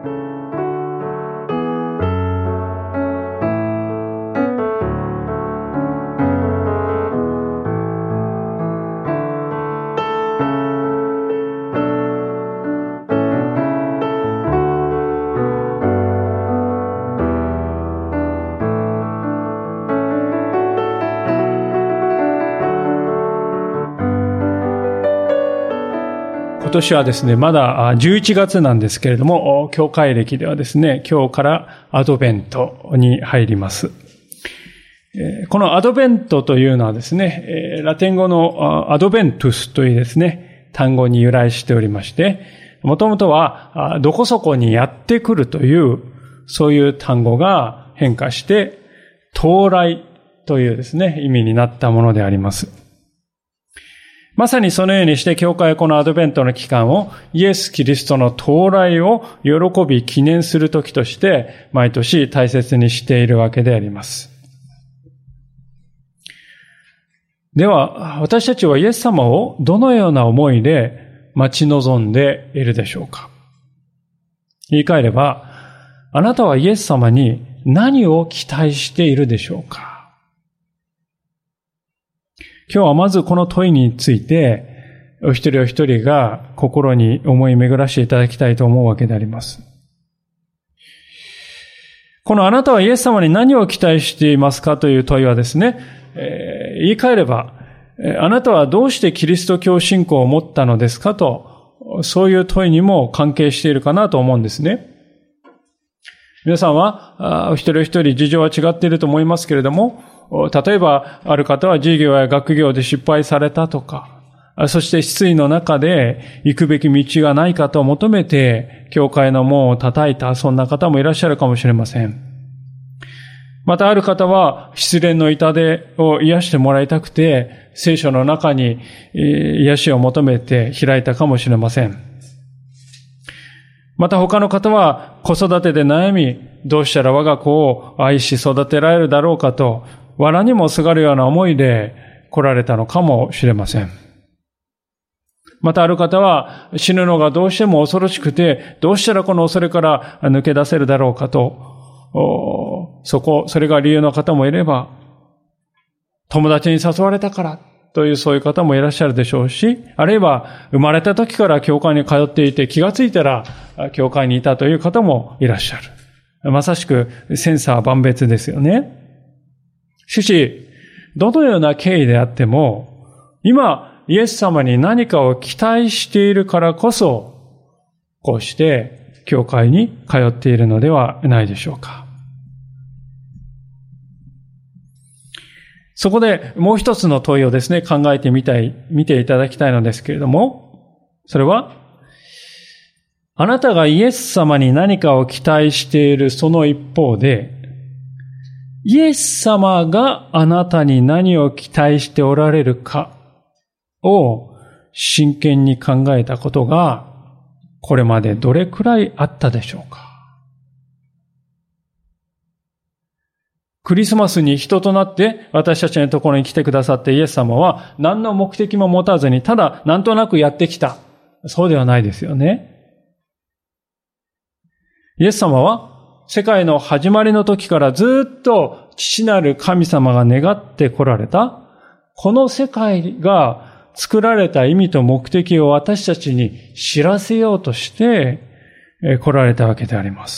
今年はですね、まだ11月なんですけれども、教会歴ではですね、今日からアドベントに入ります。このアドベントというのはですね、ラテン語のアドベントゥスというですね、単語に由来しておりまして、もともとはどこそこにやってくるという、そういう単語が変化して、到来というですね、意味になったものであります。まさにそのようにして教会はこのアドベントの期間をイエス・キリストの到来を喜び記念する時として毎年大切にしているわけであります。では私たちはイエス様をどのような思いで待ち望んでいるでしょうか。言い換えればあなたはイエス様に何を期待しているでしょうか。今日はまずこの問いについて、お一人お一人が心に思い巡らしていただきたいと思うわけであります。このあなたはイエス様に何を期待していますかという問いはですね、言い換えれば、あなたはどうしてキリスト教信仰を持ったのですかと、そういう問いにも関係しているかなと思うんですね。皆さんは、お一人お一人事情は違っていると思いますけれども、例えば、ある方は事業や学業で失敗されたとか、そして失意の中で行くべき道がないかと求めて、教会の門を叩いた、そんな方もいらっしゃるかもしれません。またある方は、失恋の痛手を癒してもらいたくて、聖書の中に癒しを求めて開いたかもしれません。また他の方は、子育てで悩み、どうしたら我が子を愛し育てられるだろうかと、藁にもすがるような思いで来られたのかもしれません。またある方は死ぬのがどうしても恐ろしくて、どうしたらこの恐れから抜け出せるだろうかと、それが理由の方もいれば、友達に誘われたからというそういう方もいらっしゃるでしょうし、あるいは生まれた時から教会に通っていて気がついたら教会にいたという方もいらっしゃる。まさしく千差万別ですよね。しかし、どのような経緯であっても、今、イエス様に何かを期待しているからこそ、こうして、教会に通っているのではないでしょうか。そこで、もう一つの問いをですね、考えて見ていただきたいのですけれども、それは、あなたがイエス様に何かを期待しているその一方で、イエス様があなたに何を期待しておられるかを真剣に考えたことがこれまでどれくらいあったでしょうか。クリスマスに人となって私たちのところに来てくださってイエス様は何の目的も持たずにただなんとなくやってきた。そうではないですよね。イエス様は世界の始まりの時からずっと父なる神様が願って来られた、この世界が作られた意味と目的を私たちに知らせようとして来られたわけであります。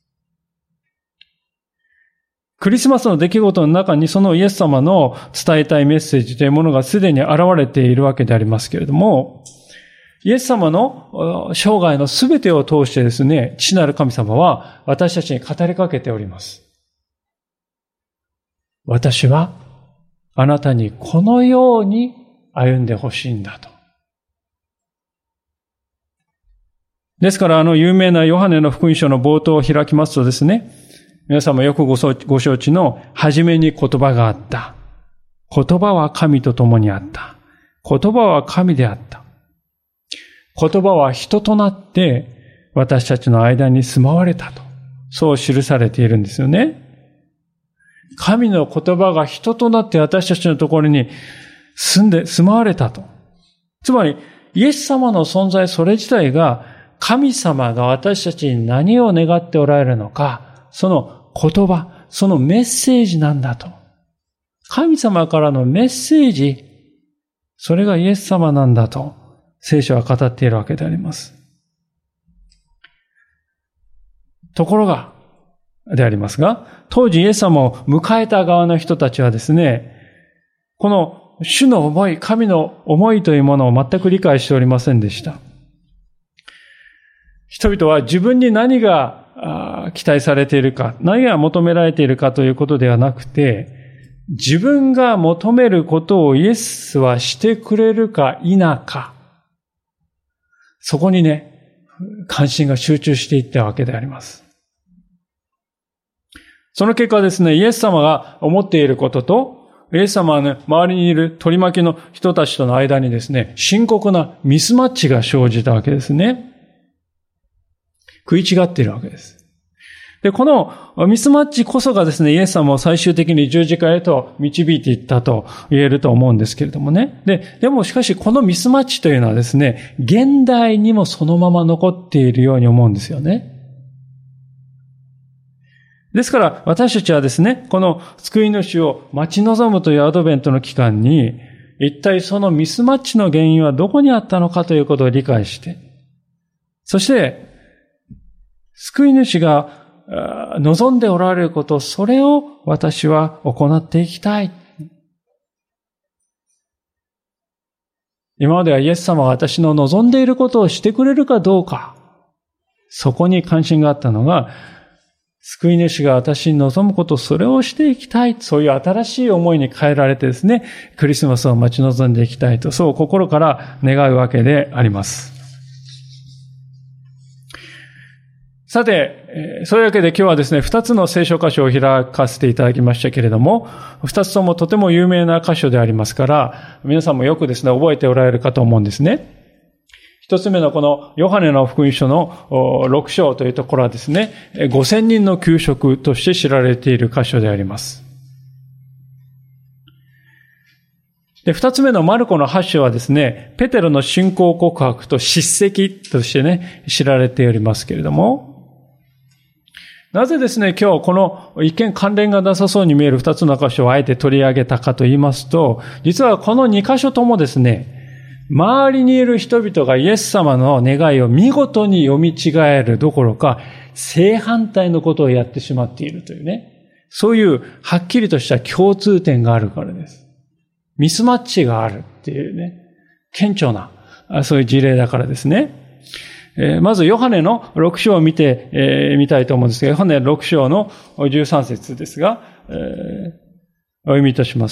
クリスマスの出来事の中にそのイエス様の伝えたいメッセージというものがすでに現れているわけでありますけれども、イエス様の生涯のすべてを通してですね、父なる神様は私たちに語りかけております。私はあなたにこのように歩んでほしいんだと。ですから有名なヨハネの福音書の冒頭を開きますとですね、皆さんもよくご承知の初めに言葉があった。言葉は神と共にあった。言葉は神であった。言葉は人となって私たちの間に住まわれたと。そう記されているんですよね。神の言葉が人となって私たちのところに住まわれたと。つまり、イエス様の存在それ自体が神様が私たちに何を願っておられるのか、その言葉、そのメッセージなんだと。神様からのメッセージ、それがイエス様なんだと、聖書は語っているわけであります。ところが、でありますが、当時イエス様を迎えた側の人たちはですね、この主の思い、神の思いというものを全く理解しておりませんでした。人々は自分に何が期待されているか、何が求められているかということではなくて、自分が求めることをイエスはしてくれるか否か、そこにね、関心が集中していったわけであります。その結果ですね、イエス様が思っていることと、イエス様はね、周りにいる取り巻きの人たちとの間にですね、深刻なミスマッチが生じたわけですね。食い違っているわけです。で、このミスマッチこそがですね、イエス様を最終的に十字架へと導いていったと言えると思うんですけれどもね。でもしかしこのミスマッチというのはですね、現代にもそのまま残っているように思うんですよね。ですから私たちはですね、この救い主を待ち望むというアドベントの期間に、一体そのミスマッチの原因はどこにあったのかということを理解して、そして、救い主が望んでおられること、それを私は行っていきたい。今まではイエス様が私の望んでいることをしてくれるかどうか、そこに関心があったのが、救い主が私に望むこと、それをしていきたい。そういう新しい思いに変えられてですね、クリスマスを待ち望んでいきたいと、そう心から願うわけであります。さて、そういうわけで今日はですね、2つの聖書箇所を開かせていただきましたけれども、2つともとても有名な箇所でありますから、皆さんもよくですね、覚えておられるかと思うんですね。一つ目のこのヨハネの福音書の6章というところはですね、5000人の給食として知られている箇所であります。で、二つ目のマルコの8章はですね、ペテロの信仰告白と叱責としてね、知られておりますけれども、なぜですね、今日この一見関連がなさそうに見える二つの箇所をあえて取り上げたかと言いますと、実はこの2箇所ともですね、周りにいる人々がイエス様の願いを見事に読み違えるどころか、正反対のことをやってしまっているというね、そういうはっきりとした共通点があるからです。ミスマッチがあるっていうね、顕著な、そういう事例だからですね。まずヨハネの6章を見てみたいと思うんですが、ヨハネ6章の13節ですが、お読みいたします。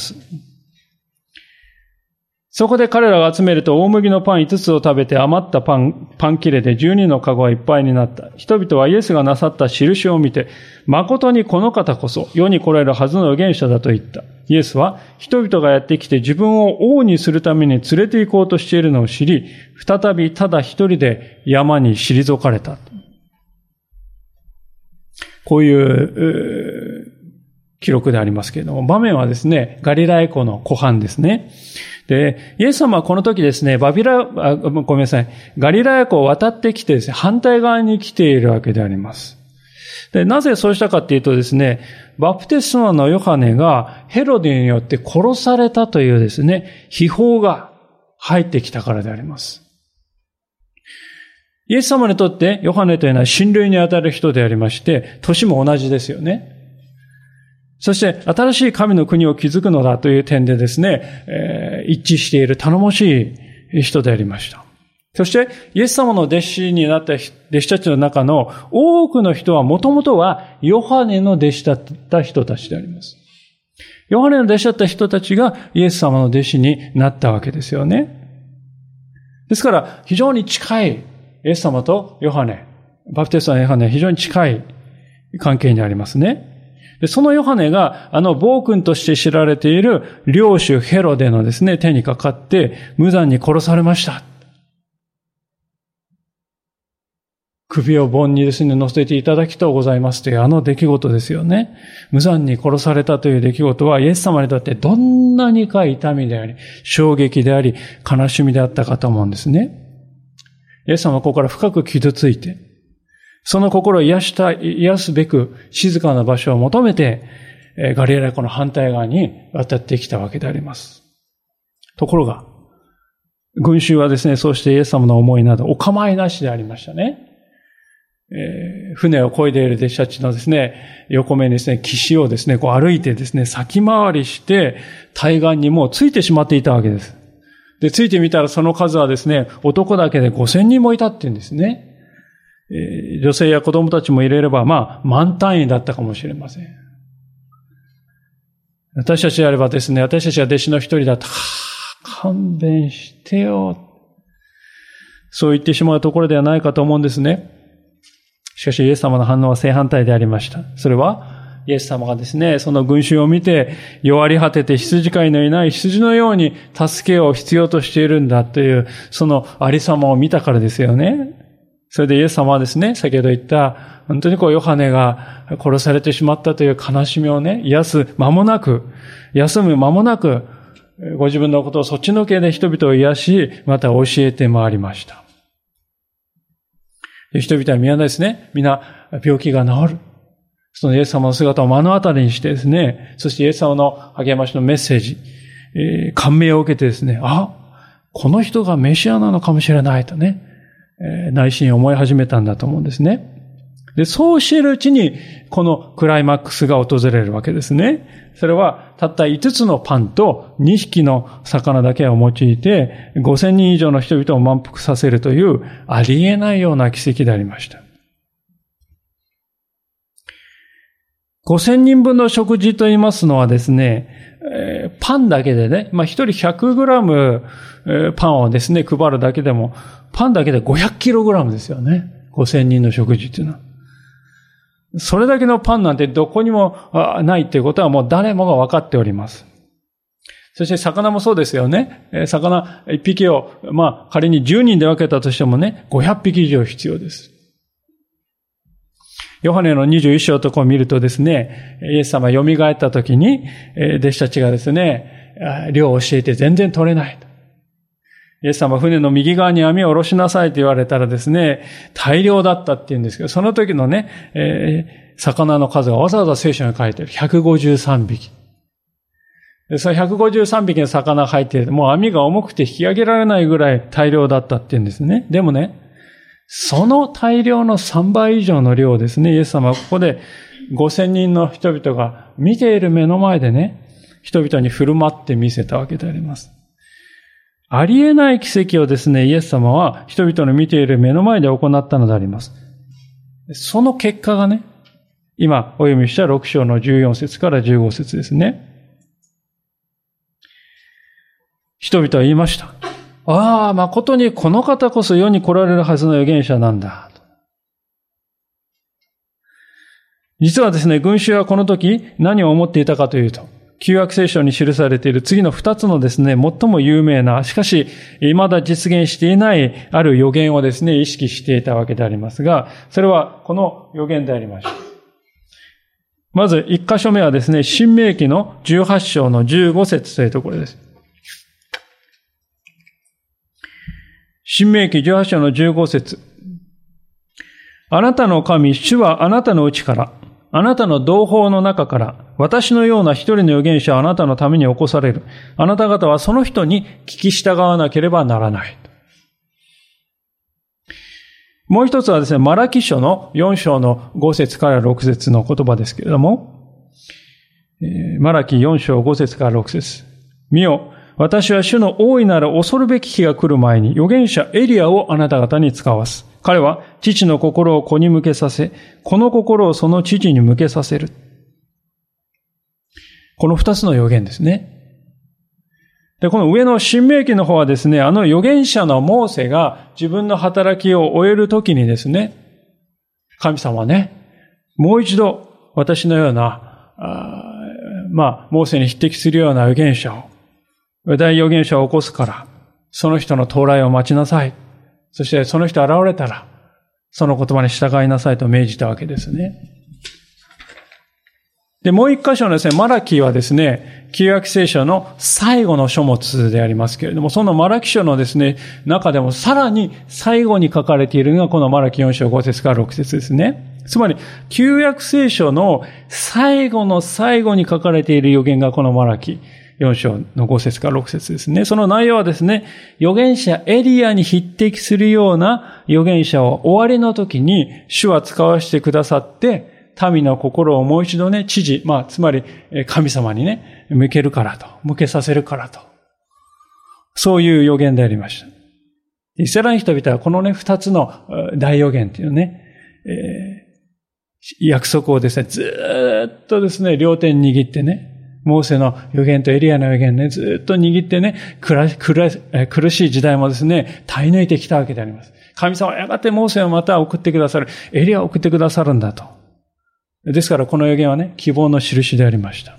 そこで彼らが集めると大麦のパン5つを食べて余ったパン切れで12のカゴはいっぱいになった。人々はイエスがなさった印を見て、誠にこの方こそ世に来られるはずの預言者だと言った。イエスは人々がやってきて自分を王にするために連れて行こうとしているのを知り、再びただ一人で山に退かれた。こういう記録でありますけれども、場面はですね、ガリラヤ湖の湖畔ですね。で、イエス様はこの時ですね、ガリラヤ湖を渡ってきてですね、反対側に来ているわけであります。で、なぜそうしたかっていうとですね、バプテスマのヨハネがヘロデによって殺されたというですね、秘宝が入ってきたからであります。イエス様にとってヨハネというのは親類にあたる人でありまして、年も同じですよね。そして新しい神の国を築くのだという点でですね、一致している頼もしい人でありました。そしてイエス様の弟子になった弟子たちの中の多くの人はもともとはヨハネの弟子だった人たちであります。ヨハネの弟子だった人たちがイエス様の弟子になったわけですよね。ですから非常に近いイエス様とヨハネ、バプテスマのヨハネは非常に近い関係にありますね。で、そのヨハネが暴君として知られている領主ヘロデのですね、手にかかって無残に殺されました。首を盆にですね、乗せていただきとうございますという出来事ですよね。無残に殺されたという出来事はイエス様にとってどんなにか痛みであり、衝撃であり、悲しみであったかと思うんですね。 イエス様はここから深く傷ついて、その心を癒すべく静かな場所を求めて、ガリラヤ湖の反対側に渡ってきたわけであります。ところが、群衆はですね、そうしてイエス様の思いなどお構いなしでありましたね。船を漕いでいる弟子たちのですね、横目にですね、岸をですね、こう歩いてですね、先回りして対岸にもうついてしまっていたわけです。で、ついてみたらその数はですね、男だけで5000人もいたっていうんですね。女性や子供たちも入れれば、万単位だったかもしれません。私たちであればですね、私たちが弟子の一人だと、勘弁してよ。そう言ってしまうところではないかと思うんですね。しかしイエス様の反応は正反対でありました。それは、イエス様がですね、その群衆を見て、弱り果てて羊飼いのいない羊のように助けを必要としているんだという、そのありさまを見たからですよね。それでイエス様はですね、先ほど言った、本当にヨハネが殺されてしまったという悲しみをね、休む間もなく、ご自分のことをそっちのけで人々を癒し、また教えて回りました。人々は皆ですね、皆病気が治る。そのイエス様の姿を目の当たりにしてですね、そしてイエス様の励ましのメッセージ、感銘を受けてですね、この人がメシアなのかもしれないとね、内心思い始めたんだと思うんですね。で、そうしているうちに、このクライマックスが訪れるわけですね。それは、たった5つのパンと2匹の魚だけを用いて、5000人以上の人々を満腹させるという、ありえないような奇跡でありました。5000人分の食事と言いますのはですね、パンだけでね、1人100グラムパンをですね、配るだけでも、パンだけで500キログラムですよね。5000人の食事というのは。それだけのパンなんてどこにもないということはもう誰もが分かっております。そして魚もそうですよね。魚1匹を、仮に10人で分けたとしてもね、500匹以上必要です。ヨハネの21章とかを見るとですね、イエス様が蘇った時に、弟子たちがですね、漁を教えて全然取れない。イエス様は船の右側に網を下ろしなさいと言われたらですね、大量だったって言うんですけど、その時のね、魚の数がわざわざ聖書に書いてある。153匹。その153匹の魚が入っている。もう網が重くて引き上げられないぐらい大量だったって言うんですね。でもね、その大量の3倍以上の量をですね、イエス様はここで5000人の人々が見ている目の前でね、人々に振る舞って見せたわけであります。ありえない奇跡をですね、イエス様は人々の見ている目の前で行ったのであります。その結果がね、今お読みした6章の14節から15節ですね。人々は言いました。誠にこの方こそ世に来られるはずの預言者なんだ。実はですね、群衆はこの時何を思っていたかというと、旧約聖書に記されている次の2つのですね、最も有名な、しかし未だ実現していないある預言をですね、意識していたわけでありますが、それはこの預言でありました。まず1箇所目はですね、申命記の18章の15節というところです。申命記18章の15節。あなたの神、主はあなたのうちから、あなたの同胞の中から、私のような一人の預言者はあなたのために起こされる。あなた方はその人に聞き従わなければならない。もう一つはですね、マラキ書の4章の5節から6節の言葉ですけれども、マラキ4章5節から6節。見よ、私は主の大いなる恐るべき日が来る前に預言者エリアをあなた方に使わす。彼は父の心を子に向けさせ、子の心をその父に向けさせる。この二つの預言ですね。で、この上の申命記の方はですね、あの預言者のモーセが自分の働きを終えるときにですね、神様はね、もう一度私のような、モーセに匹敵するような預言者を、大預言者を起こすから、その人の到来を待ちなさい。そしてその人現れたら、その言葉に従いなさいと命じたわけですね。 で、もう一箇所のですね、マラキはですね、旧約聖書の最後の書物でありますけれども、そのマラキ書のですね、中でもさらに最後に書かれているのがこのマラキ4章5節から6節ですね。つまり、旧約聖書の最後の最後に書かれている預言がこのマラキ4章の5節から6節ですね。その内容はですね、預言者エリアに匹敵するような預言者を終わりの時に主は使わせてくださって、民の心をもう一度ね、つまり神様にね、向けさせるからと。そういう預言でありました。イスラエルの人々はこのね、二つの大預言っていうね、約束をですね、ずーっとですね、両手に握ってね、モーセの預言とエリアの預言ね、ずーっと握ってね、苦しい時代もですね、耐え抜いてきたわけであります。神様はやがてモーセをまた送ってくださる、エリアを送ってくださるんだと。ですからこの預言はね、希望の印でありました。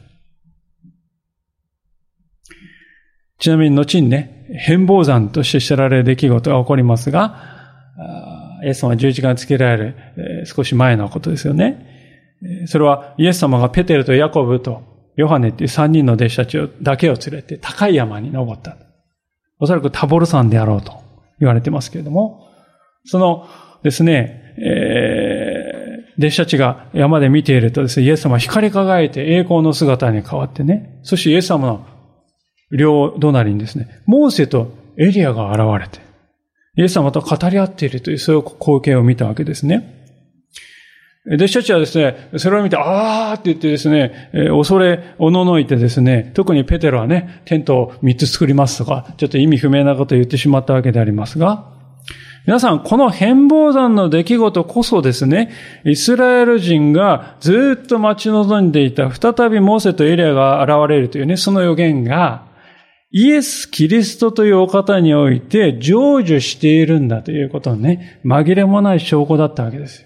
ちなみに後にね、変貌山として知られる出来事が起こりますが、イエス様は十字架につけられる少し前のことですよね。それはイエス様がペテルとヤコブとヨハネっていう3人の弟子たちだけを連れて高い山に登った。おそらくタボル山であろうと言われてますけれども、そのですね、弟子たちが山で見ているとですね、イエス様は光り輝いて栄光の姿に変わってね、そしてイエス様の両隣にですね、モーセとエリアが現れて、イエス様と語り合っているというそういう光景を見たわけですね。弟子たちはですね、それを見て、あーって言ってですね、恐れおののいてですね、特にペテロはね、テントを3つ作りますとか、ちょっと意味不明なことを言ってしまったわけでありますが、皆さん、この変貌山の出来事こそですね、イスラエル人がずっと待ち望んでいた、再びモーセとエリアが現れるというね、その預言が、イエス・キリストというお方において成就しているんだということのね、紛れもない証拠だったわけですよ。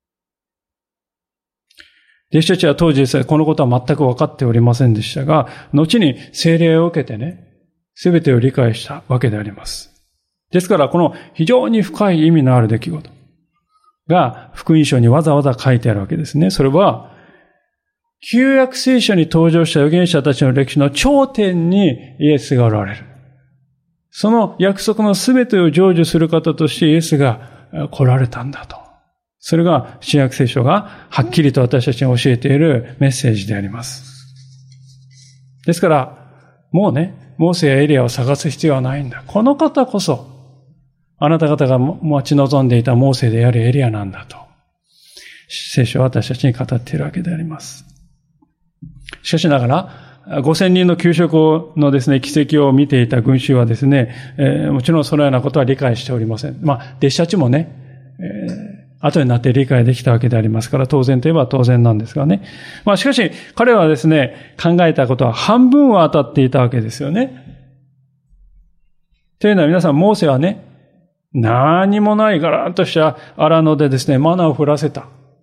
弟子たちは当時ですね、このことは全く分かっておりませんでしたが、後に聖霊を受けてね、すべてを理解したわけであります。ですから、この非常に深い意味のある出来事が福音書にわざわざ書いてあるわけですね。それは、旧約聖書に登場した預言者たちの歴史の頂点にイエスがおられる。その約束のすべてを成就する方としてイエスが来られたんだと。それが新約聖書がはっきりと私たちに教えているメッセージであります。ですから、もうね、モーセやエリアを探す必要はないんだ。この方こそ、あなた方が待ち望んでいたモーセであるエリアなんだと。聖書は私たちに語っているわけであります。しかしながら、5000人の給食のですね、奇跡を見ていた群衆はですね、もちろんそのようなことは理解しておりません。弟子たちもね、後になって理解できたわけでありますから、当然といえば当然なんですがね。しかし、彼はですね、考えたことは半分は当たっていたわけですよね。というのは皆さん、モーセはね、何もないガラッとした荒野でですね、マナを降らせた。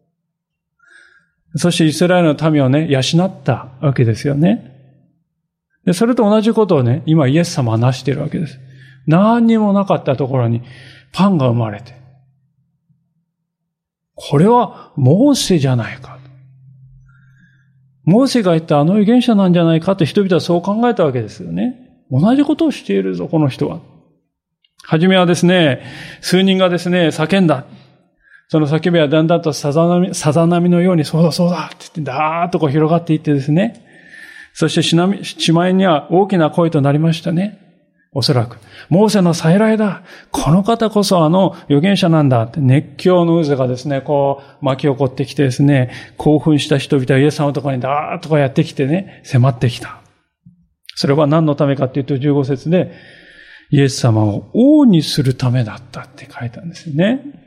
そしてイスラエルの民をね、養ったわけですよね。で、それと同じことをね、今イエス様は成しているわけです。何にもなかったところにパンが生まれて。これはモーセじゃないか。モーセが言ったあの預言者なんじゃないかと人々はそう考えたわけですよね。同じことをしているぞ、この人は。はじめはですね、数人がですね、叫んだ。その叫びはだんだんとさざ波のように、そうだそうだって言って、だーっとこう広がっていってですね。そしてしまいには大きな声となりましたね。おそらく、モーセの再来だ。この方こそあの預言者なんだって熱狂の渦がですね、こう巻き起こってきてですね、興奮した人々はイエス様のところにだーっとこうやってきてね、迫ってきた。それは何のためかっていうと15節で、イエス様を王にするためだったって書いたんですよね。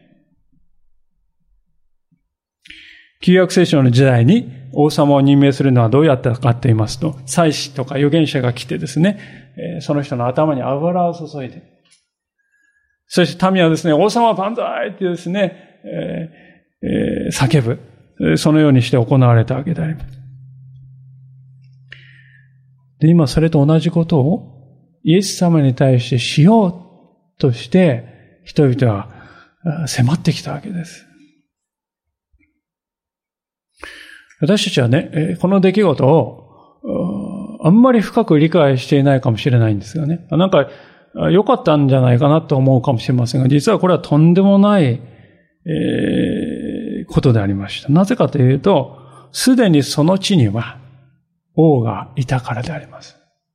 旧約聖書の時代に王様を任命するのはどうやったかと言いますと、祭司とか預言者が来てですね、その人の頭に油を注いで、そして民はですね、王様万歳ってですね、叫ぶ。そのようにして行われたわけであります。で、今それと同じことをイエス様に対してしようとして人々は迫ってきたわけです。 私たちはね、この出来事をあんまり深く理解していないかもしれないんですがね。なんか良かったんじゃないかなと思うかもしれませんが、実はこれはとんでもない、ことでありました。なぜかというと、すでにその地には王がいたからであります。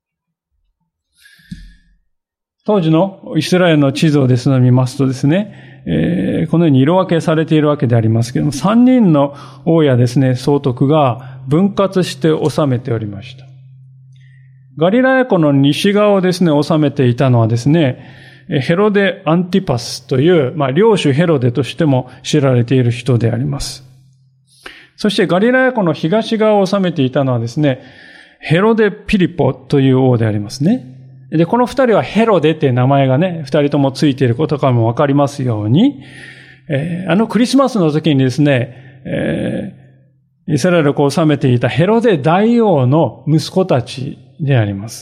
当時のイスラエルの地図をですね、見ますとですね、このように色分けされているわけでありますけれども、3人の王やですね、総督が分割して治めておりました。ガリラヤ湖の西側をですね、治めていたのはですね、ヘロデ・アンティパスという、領主ヘロデとしても知られている人であります。そしてガリラヤ湖の東側を治めていたのはですね、ヘロデ・ピリポという王でありますね。で、この二人はヘロデって名前がね、二人ともついていることからもわかりますように、クリスマスの時にですね、イスラエルを治めていたヘロデ大王の息子たちであります。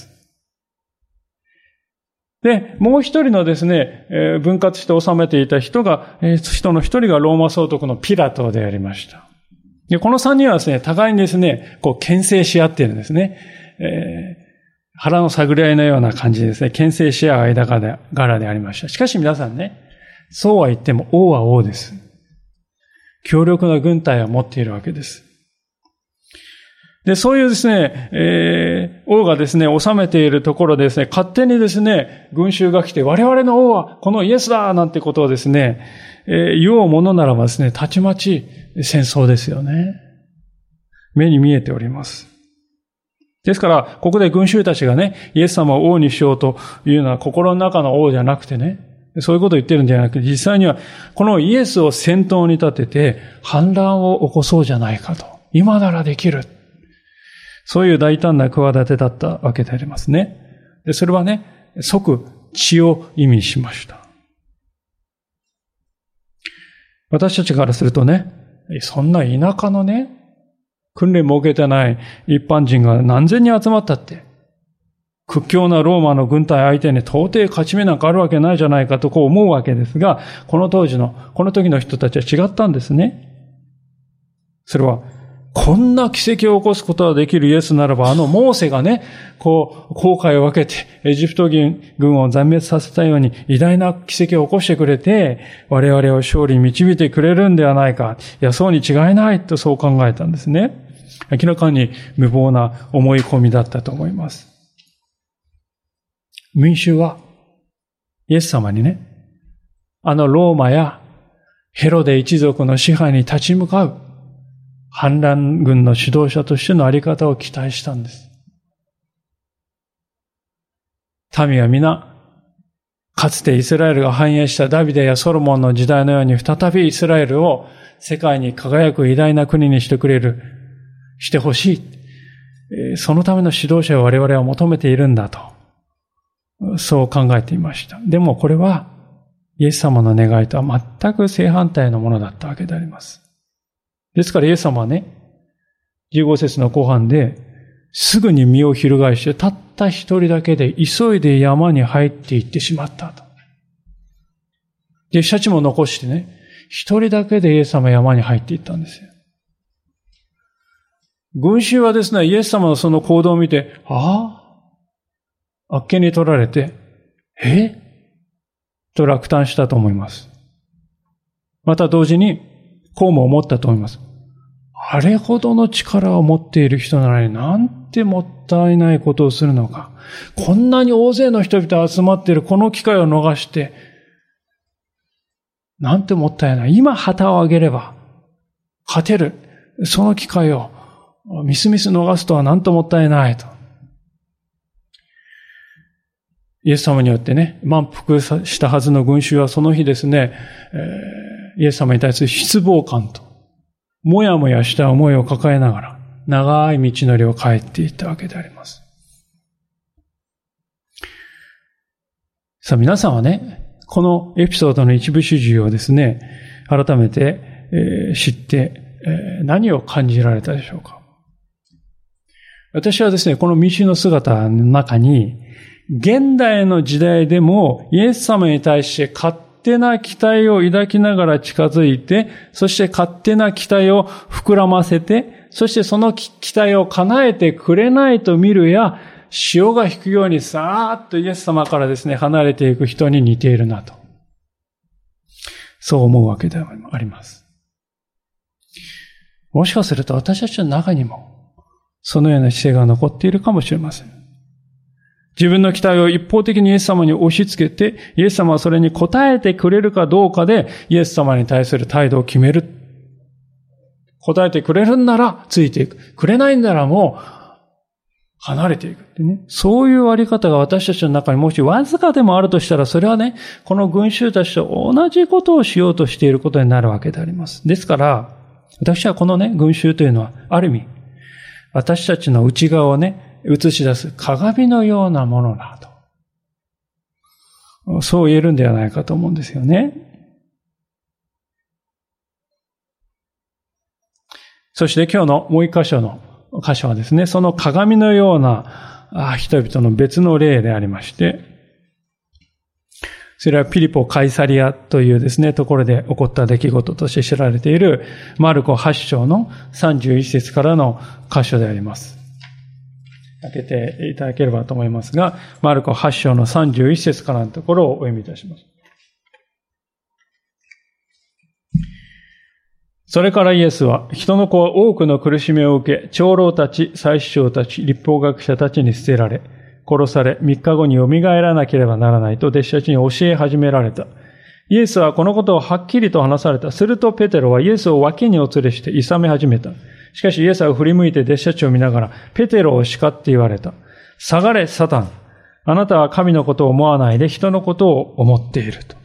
で、もう一人のですね、分割して治めていた人の一人がローマ総督のピラトでありました。で、この三人はですね、互いにですね、牽制し合っているんですね。腹の探り合いのような感じでですね、牽制し合う間柄でありました。しかし皆さんね、そうは言っても王は王です。強力な軍隊を持っているわけです。で、そういうですね、王がですね、治めているところでですね、勝手にですね、群衆が来て、我々の王はこのイエスだなんてことをですね、言おうものならばですね、たちまち戦争ですよね。目に見えております。ですから、ここで群衆たちがね、イエス様を王にしようというのは心の中の王じゃなくてね、そういうことを言ってるんじゃなくて、実際にはこのイエスを先頭に立てて反乱を起こそうじゃないかと。今ならできる。そういう大胆な企てだったわけでありますね。で、それはね、即血を意味しました。私たちからするとね、そんな田舎のね、訓練も受けてない一般人が何千人集まったって、屈強なローマの軍隊相手に到底勝ち目なんかあるわけないじゃないかと思うわけですが、この時の人たちは違ったんですね。それは、こんな奇跡を起こすことができるイエスならば、モーセがね、航海を分けてエジプト軍を残滅させたように偉大な奇跡を起こしてくれて、我々を勝利に導いてくれるんではないか。いや、そうに違いないとそう考えたんですね。明らかに無謀な思い込みだったと思います。民衆はイエス様にね、ローマやヘロデ一族の支配に立ち向かう反乱軍の指導者としてのあり方を期待したんです。民は皆、かつてイスラエルが繁栄したダビデやソロモンの時代のように再びイスラエルを世界に輝く偉大な国にしてほしい。そのための指導者を我々は求めているんだと。そう考えていました。でもこれはイエス様の願いとは全く正反対のものだったわけであります。ですからイエス様はね、15節の後半ですぐに身を翻してたった一人だけで急いで山に入っていってしまったと。弟子たちも残してね、一人だけでイエス様は山に入っていったんですよ。群衆はですね、イエス様のその行動を見て、あっけに取られて、と落胆したと思います。また同時に、こうも思ったと思います。あれほどの力を持っている人なのになんてもったいないことをするのか。こんなに大勢の人々が集まっているこの機会を逃して、なんてもったいない。今旗を上げれば勝てる。その機会をみすみす逃すとはなんともったいないと。イエス様によってね、満腹したはずの群衆はその日ですね、イエス様に対する失望感と、もやもやした思いを抱えながら、長い道のりを帰っていったわけであります。さあ皆さんはね、このエピソードの一部始終をですね、改めて、知って、何を感じられたでしょうか。私はですね、この民衆の姿の中に、現代の時代でもイエス様に対して勝手な期待を抱きながら近づいて、そして勝手な期待を膨らませて、 そしてその期待を叶えてくれないと見るや、潮が引くようにさーっとイエス様からですね、離れていく人に似ているなと。そう思うわけであります。もしかすると私たちの中にも、そのような姿勢が残っているかもしれません。自分の期待を一方的にイエス様に押し付けて、イエス様はそれに応えてくれるかどうかで、イエス様に対する態度を決める。答えてくれるんならついていく。くれないんならもう離れていくってね。そういうあり方が私たちの中にもしわずかでもあるとしたら、それはね、この群衆たちと同じことをしようとしていることになるわけであります。ですから、私はこのね、群衆というのは、ある意味、私たちの内側をね、映し出す鏡のようなものだと。そう言えるんではないかと思うんですよね。そして今日のもう一箇所はですね、その鏡のような人々の別の例でありまして、それはピリポ・カイサリアというですね、ところで起こった出来事として知られているマルコ8章の31節からの箇所であります。開けていただければと思いますが、マルコ8章の31節からのところをお読みいたします。それからイエスは、人の子は多くの苦しみを受け、長老たち、祭司長たち、律法学者たちに捨てられ、殺され、3日後に蘇らなければならないと弟子たちに教え始められた。イエスはこのことをはっきりと話された。するとペテロはイエスを脇にお連れして諌め始めた。しかしイエスは振り向いて弟子たちを見ながら、ペテロを叱って言われた。下がれ、サタン。あなたは神のことを思わないで人のことを思っていると。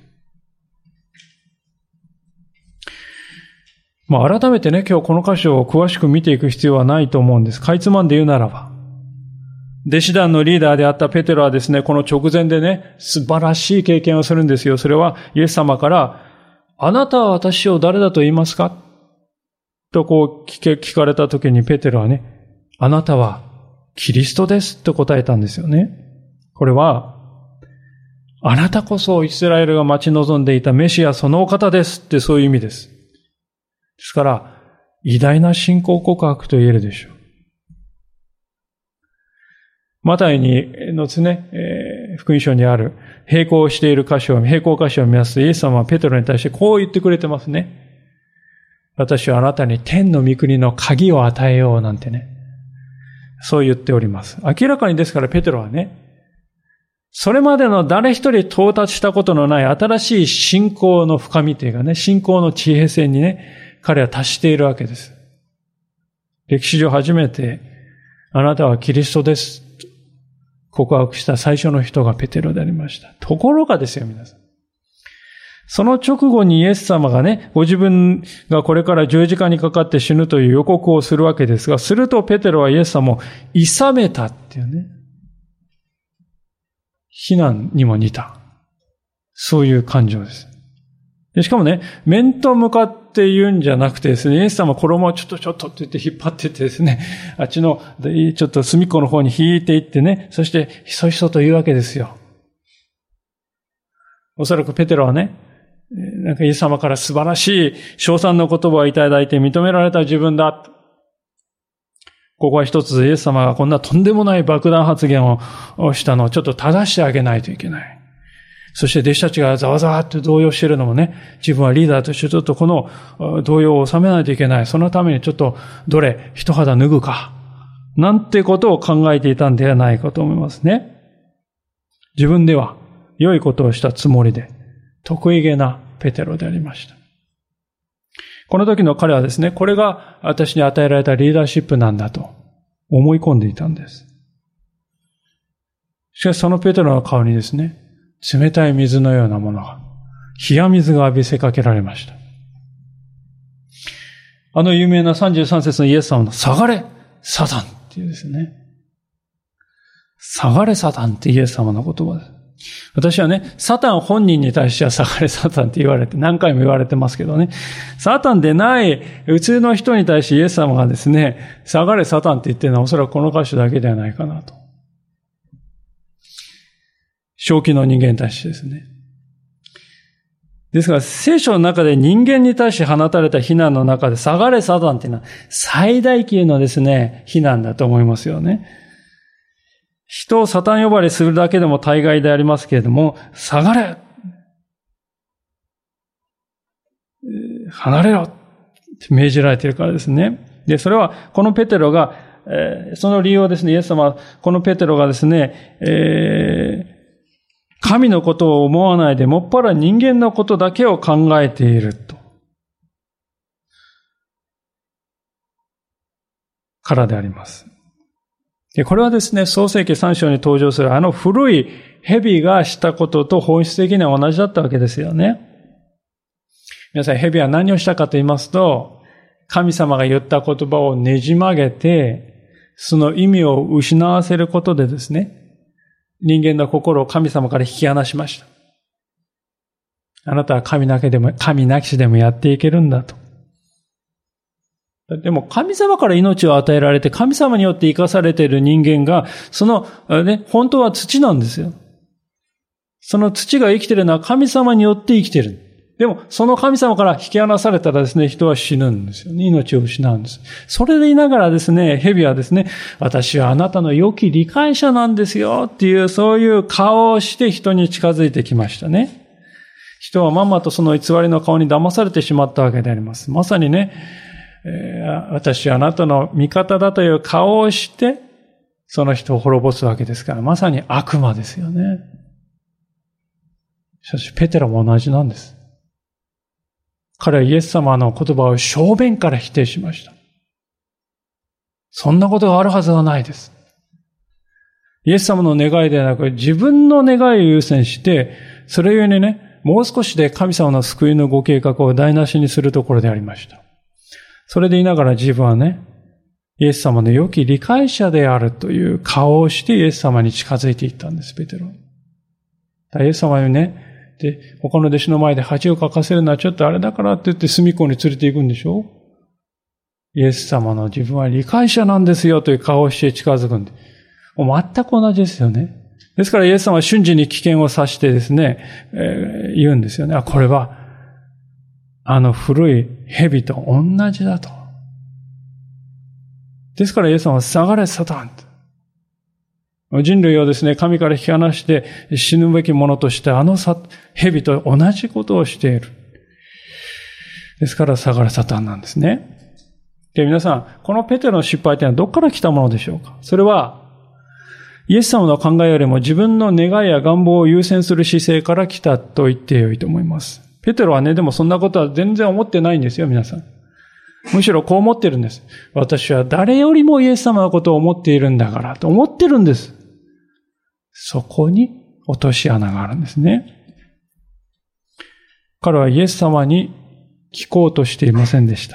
改めてね、今日この箇所を詳しく見ていく必要はないと思うんです。かいつまんで言うならば。弟子団のリーダーであったペテロはですね、この直前でね、素晴らしい経験をするんですよ。それはイエス様から、あなたは私を誰だと言いますかと聞かれたときにペテロはね、あなたはキリストですと答えたんですよね。これは、あなたこそイスラエルが待ち望んでいたメシアそのお方ですってそういう意味です。ですから、偉大な信仰告白と言えるでしょう。マタイのですね、福音書にある並行箇所を見ますと、イエス様はペテロに対してこう言ってくれてますね。私はあなたに天の御国の鍵を与えようなんてね。そう言っております。明らかにですからペテロはね、それまでの誰一人到達したことのない新しい信仰の深みというかね、信仰の地平線にね、彼は達しているわけです。歴史上初めて、あなたはキリストです。告白した最初の人がペテロでありました。ところがですよ、皆さん。その直後にイエス様がね、ご自分がこれから十字架にかかって死ぬという予告をするわけですが、するとペテロはイエス様を諌めたっていうね。非難にも似た。そういう感情です。でしかもね、面と向かって言うんじゃなくてですね、イエス様は衣をちょっとって言って引っ張っていってですね、あっちのちょっと隅っこの方に引いていってね、そしてひそひそと言うわけですよ。おそらくペテロはね、なんかイエス様から素晴らしい称賛の言葉をいただいて認められた自分だ。ここは一つイエス様がこんなとんでもない爆弾発言をしたのをちょっと正してあげないといけない。そして弟子たちがざわざわって動揺しているのもね、自分はリーダーとしてちょっとこの動揺を収めないといけない。そのためにちょっとどれ一肌脱ぐか。なんてことを考えていたんではないかと思いますね。自分では良いことをしたつもりで、得意げなペテロでありました。この時の彼はですね、これが私に与えられたリーダーシップなんだと思い込んでいたんです。しかしそのペテロの顔にですね、冷たい水のようなものが、冷や水が浴びせかけられました。あの有名な33節のイエス様の下がれサタンっていうですね。下がれサタンってイエス様の言葉です。私はね、サタン本人に対しては下がれサタンって言われて、何回も言われてますけどね。サタンでない普通の人に対してイエス様がですね、下がれサタンって言ってるのはおそらくこの箇所だけではないかなと。正気の人間に対してですね。 ですから聖書の中で人間に対して放たれた非難の中で下がれサタンっていうのは最大級のですね、非難だと思いますよね。人をサタン呼ばわりするだけでも大概でありますけれども、下がれ離れろって命じられているからですね。で、それはこのペテロが、その理由をですね、イエス様はこのペテロがですね、神のことを思わないでもっぱら人間のことだけを考えていると。からであります。で、これはですね、創世記3章に登場するあの古い蛇がしたことと本質的には同じだったわけですよね。皆さん、蛇は何をしたかと言いますと、神様が言った言葉をねじ曲げて、その意味を失わせることでですね、人間の心を神様から引き離しました。あなたは神なきしでもやっていけるんだと。でも神様から命を与えられて神様によって生かされている人間が、その本当は土なんですよ。その土が生きているのは神様によって生きている。でも、その神様から引き離されたらですね、人は死ぬんですよね。命を失うんです。それで言いながらですね、蛇はですね、私はあなたの良き理解者なんですよっていう、そういう顔をして人に近づいてきましたね。人はまんまとその偽りの顔に騙されてしまったわけであります。まさにね、私はあなたの味方だという顔をして、その人を滅ぼすわけですから、まさに悪魔ですよね。しかし、ペテロも同じなんです。彼はイエス様の言葉を正面から否定しました。そんなことがあるはずはないです。イエス様の願いではなく、自分の願いを優先して、それゆえにね、もう少しで神様の救いのご計画を台無しにするところでありました。それで言いながら自分はね、イエス様の良き理解者であるという顔をしてイエス様に近づいていったんです、ペテロ。イエス様にね、で、他の弟子の前で恥をかかせるのはちょっとあれだからって言って隅っこに連れて行くんでしょ？イエス様の自分は理解者なんですよという顔をして近づくんで。全く同じですよね。ですからイエス様は瞬時に危険を察してですね、言うんですよね。これは、あの古い蛇と同じだと。ですからイエス様は下がれサタンと。人類をですね、神から引き離して死ぬべきものとしてあの蛇と同じことをしている。ですから下がれサタンなんですね。で、皆さん、このペテロの失敗というのはどこから来たものでしょうか？それは、イエス様の考えよりも自分の願いや願望を優先する姿勢から来たと言ってよいと思います。ペテロはね、でもそんなことは全然思ってないんですよ、皆さん。むしろこう思ってるんです。私は誰よりもイエス様のことを思っているんだからと思ってるんです。そこに落とし穴があるんですね。彼はイエス様に聞こうとしていませんでした。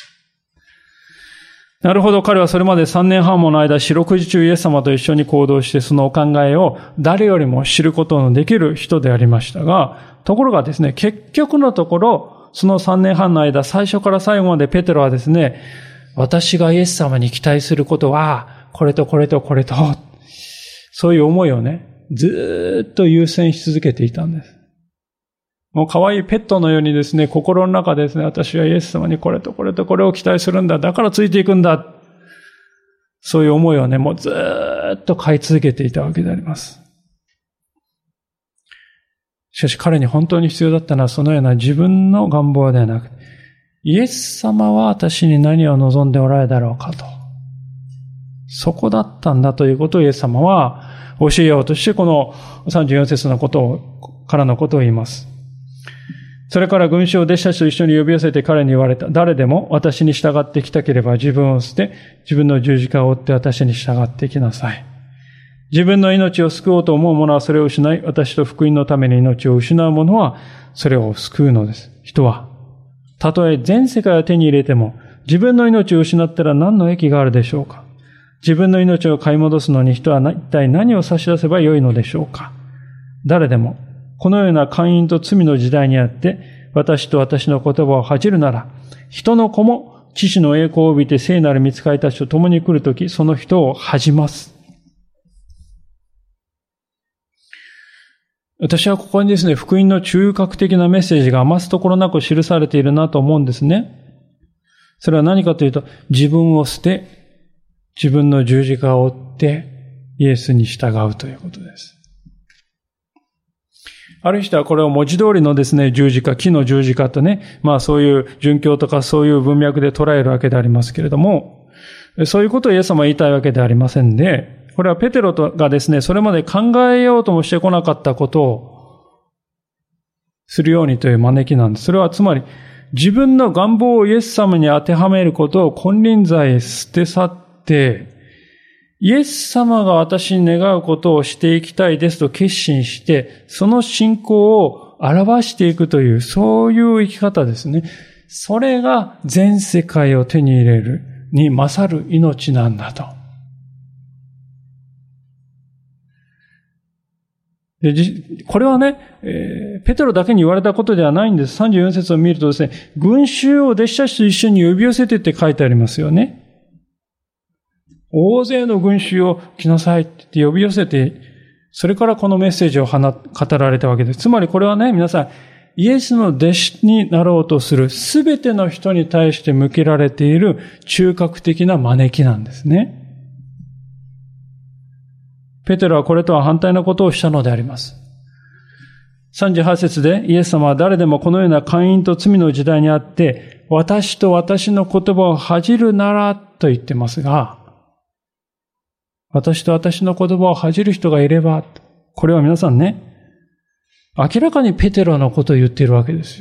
なるほど、彼はそれまで3年半もの間、四六時中イエス様と一緒に行動して、そのお考えを誰よりも知ることのできる人でありましたが、ところがですね、結局のところ、その3年半の間、最初から最後までペテロはですね、私がイエス様に期待することは、これとこれとこれと、そういう思いをね、ずーっと優先し続けていたんです。もう可愛いペットのようにですね、心の中でですね、私はイエス様にこれとこれとこれを期待するんだ。だからついていくんだ。そういう思いをね、もうずーっと飼い続けていたわけであります。しかし彼に本当に必要だったのはそのような自分の願望ではなく、イエス様は私に何を望んでおられるだろうかと。そこだったんだということをイエス様は教えようとしてこの34節のことを、からのことを言います。それから群衆を弟子たちと一緒に呼び寄せて彼に言われた。誰でも私に従ってきたければ自分を捨て、自分の十字架を追って私に従ってきなさい。自分の命を救おうと思う者はそれを失い、私と福音のために命を失う者はそれを救うのです。人は、たとえ全世界を手に入れても、自分の命を失ったら何の益があるでしょうか？自分の命を買い戻すのに人は一体何を差し出せばよいのでしょうか？誰でも、このような姦淫と罪の時代にあって、私と私の言葉を恥じるなら、人の子も父の栄光を帯びて聖なる御使いたちと共に来るとき、その人を恥じます。 私はここにですね、福音の中核的なメッセージが余すところなく記されているなと思うんですね。それは何かというと、自分を捨て、自分の十字架を追ってイエスに従うということです。ある人はこれを文字通りのですね、十字架、木の十字架とね、そういう殉教とかそういう文脈で捉えるわけでありますけれども、そういうことをイエス様は言いたいわけではありませんで、これはペテロがですね、それまで考えようともしてこなかったことをするようにという招きなんです。それはつまり、自分の願望をイエス様に当てはめることを金輪際へ捨て去って、イエス様が私に願うことをしていきたいですと決心して、その信仰を表していくという、そういう生き方ですね。それが全世界を手に入れるに勝る命なんだと。で、これはね、ペテロだけに言われたことではないんです。34節を見るとですね、群衆を弟子たちと一緒に呼び寄せてって書いてありますよね。大勢の群衆を来なさいって呼び寄せて、それからこのメッセージを語られたわけです。つまりこれはね、皆さん、イエスの弟子になろうとするすべての人に対して向けられている中核的な招きなんですね。ペテロはこれとは反対のことをしたのであります。38節でイエス様は誰でもこのような姦淫と罪の時代にあって、私と私の言葉を恥じるならと言ってますが、私と私の言葉を恥じる人がいれば、これは皆さんね、明らかにペテロのことを言っているわけですよ。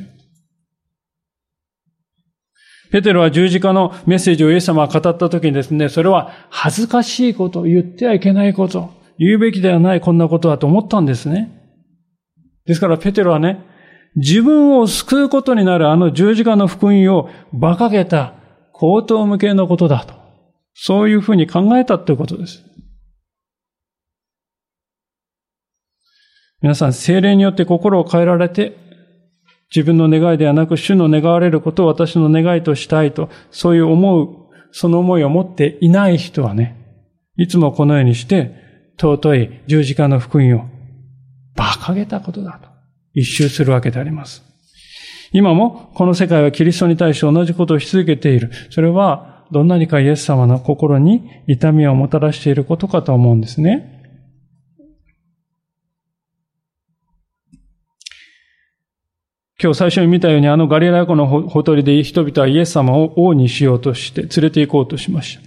ペテロは十字架のメッセージをイエス様が語ったときにですね、それは恥ずかしいこと、言ってはいけないこと、言うべきではないこんなことだと思ったんですね。ですからペテロはね、自分を救うことになるあの十字架の福音を馬鹿げた荒唐無稽のことだと。そういうふうに考えたということです。皆さん、聖霊によって心を変えられて、自分の願いではなく主の願われることを私の願いとしたいと、そういうその思いを持っていない人はね、いつもこのようにして、尊い十字架の福音を馬鹿げたことだと一蹴するわけであります。今もこの世界はキリストに対して同じことをし続けている。それはどんなにかイエス様の心に痛みをもたらしていることかと思うんですね。今日最初に見たようにガリラヤ湖のほとりで人々はイエス様を王にしようとして連れて行こうとしました。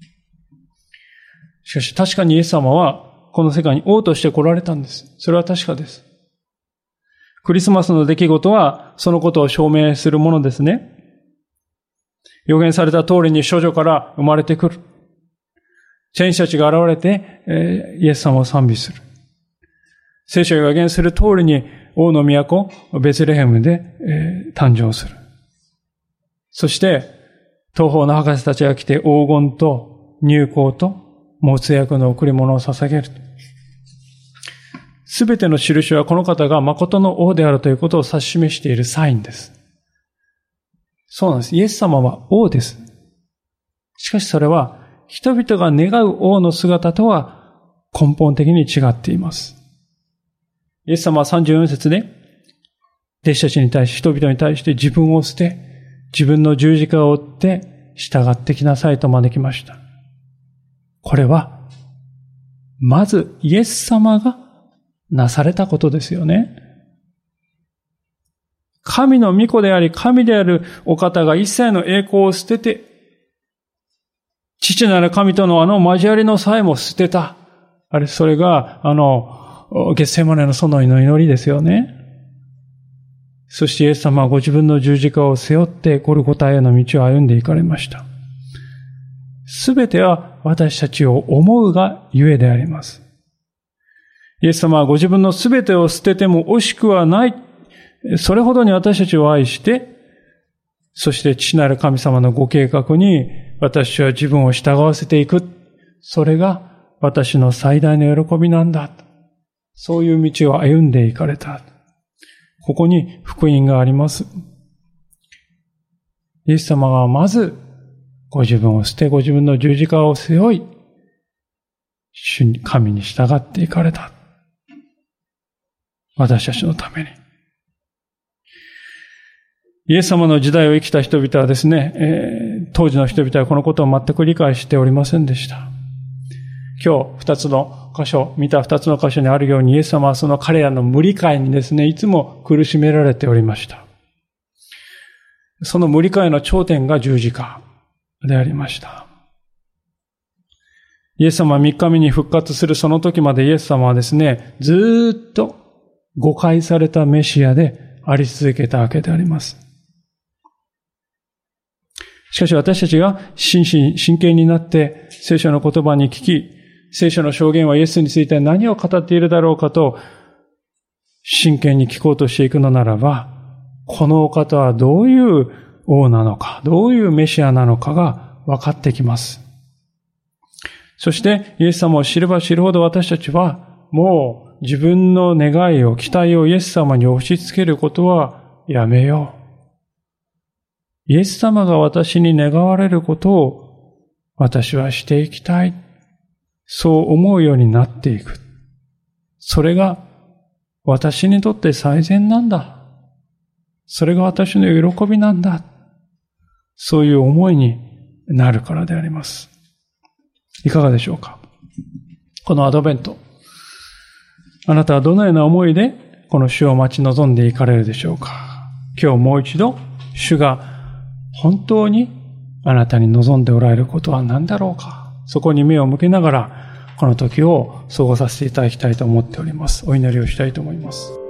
しかし確かにイエス様はこの世界に王として来られたんです。それは確かです。クリスマスの出来事はそのことを証明するものですね。予言された通りに処女から生まれてくる。天使たちが現れて、イエス様を賛美する。聖書が予言する通りに王の都、ベツレヘムで、誕生する。そして、東方の博士たちが来て黄金と乳香と没薬の贈り物を捧げる。すべての印はこの方が誠の王であるということを指し示しているサインです。そうなんです。イエス様は王です。しかしそれは人々が願う王の姿とは根本的に違っています。イエス様は34節で弟子たちに対し、人々に対して自分を捨て、自分の十字架を追って従ってきなさいと招きました。これは、まずイエス様がなされたことですよね。神の御子であり、神であるお方が一切の栄光を捨てて、父なる神との交わりのさえも捨てた。それが、ゲッセマネの園の祈りですよね。そしてイエス様はご自分の十字架を背負ってゴルゴタへの道を歩んでいかれました。すべては私たちを思うがゆえであります。イエス様はご自分のすべてを捨てても惜しくはない。それほどに私たちを愛して、そして父なる神様のご計画に私は自分を従わせていく。それが私の最大の喜びなんだ。そういう道を歩んでいかれた。ここに福音があります。イエス様がまずご自分を捨て、ご自分の十字架を背負い、神に従っていかれた。 私たちのために。イエス様の時代を生きた人々はですね、当時の人々はこのことを全く理解しておりませんでした。今日見た二つの箇所にあるように、イエス様はその彼らの無理解にですね、いつも苦しめられておりました。その無理解の頂点が十字架でありました。イエス様は3日目に復活するその時までイエス様はですね、ずーっと誤解されたメシアであり続けたわけであります。しかし私たちが真剣になって聖書の言葉に聞き、聖書の証言はイエスについて何を語っているだろうかと真剣に聞こうとしていくのならば、このお方はどういう王なのか、どういうメシアなのかが分かってきます。そしてイエス様を知れば知るほど私たちはもう自分の願いを、期待をイエス様に押し付けることはやめよう。イエス様が私に願われることを私はしていきたい。そう思うようになっていく。それが私にとって最善なんだ。それが私の喜びなんだ。そういう思いになるからであります。いかがでしょうか。このアドベント、あなたはどのような思いでこの主を待ち望んでいかれるでしょうか。今日もう一度主が本当にあなたに望んでおられることは何だろうか。そこに目を向けながらこの時を過ごさせていただきたいと思っております。お祈りをしたいと思います。